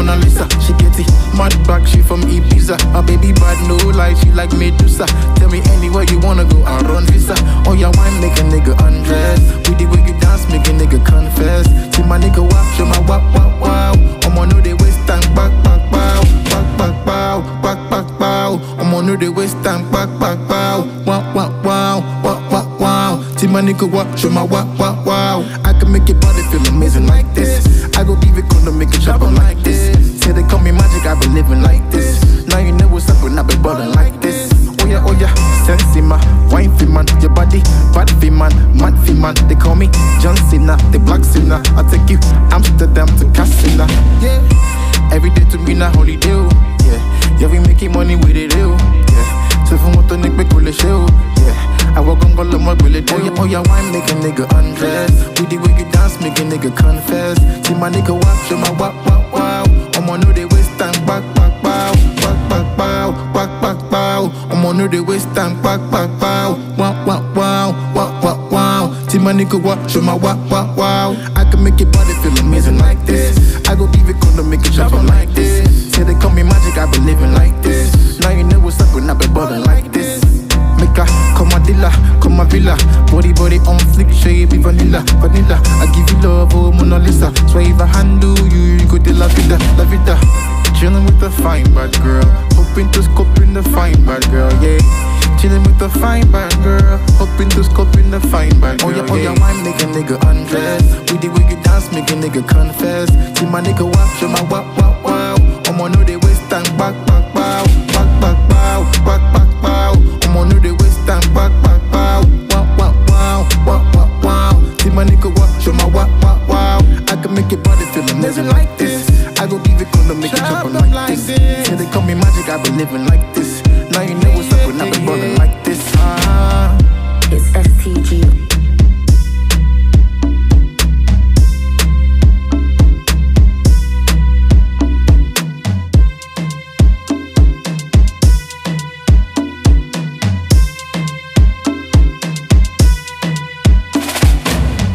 Mona Lisa. She get it mad back, she from Ibiza. My baby bad, no lie, she like Medusa. Tell me anywhere you wanna go, I run visa. Oh yeah, wine make a nigga undress. With the way you dance, make a nigga confess. See my nigga wap, show my wap wap wow. I'ma know they waste time, back back bow, back back bow, back back bow. I'ma know they waste time, back back bow, wow wow wow, wow wow wow. See my nigga wap, show my wap wap wow. I can make your body feel amazing like this. I go give it condo, make it chop on like this. Say they call me magic, I be living like this. Now you know what's up when I be ballin' like this. Oh yeah, sensey man, wine fi man, your body bad fi man, mad fi man. They call me John Cena, the black sinner. I take you Amsterdam to Casino. Yeah, every day to me na holiday. Yeah, we making money with it. Yeah, so from what the nick make cool show. Yeah, I walk on go my belly. Oh yeah, wine make a nigga undress. With the way you dance, make a nigga confess. See my nigga watch, show my wap wap wow. I'ma know they waste time, back back bow, back back bow, back back bow. I'ma know they waste time, back back bow, wow wow wow, wow wow wow. See my nigga watch, show my wap wap wow. I can make your body feel amazing like this. I go give it condo, make it chop on like this. Say they call me magic, I be living like this. Now you know what's up when I be ballin' like this. Make her come my dealer, come my villa. Body on flick, show you be vanilla. I give you love, oh Mona Lisa. So if I handle you, you go to la vida, la vida. Chillin' with the fine bad girl, hoping to scope in the fine bad girl, yeah. Chillin' with the fine bad girl, hoping to scope in the fine bad girl. Oh yeah, wine make a nigga undress. With the way you dance, make a nigga confess. See my nigga wap, show my wap wap wow. I'ma know they waste time, back back bow, back back bow, back back bow. I'ma know they waste time, back back bow, wow wow wow, wow wow wow. See my nigga wap, show my wap wap wow. I can make your body feel amazing like this. I go give it condo, make it jump on like this. Say they call me magic, I be living like this. Now you know what's up when I be ballin' like this.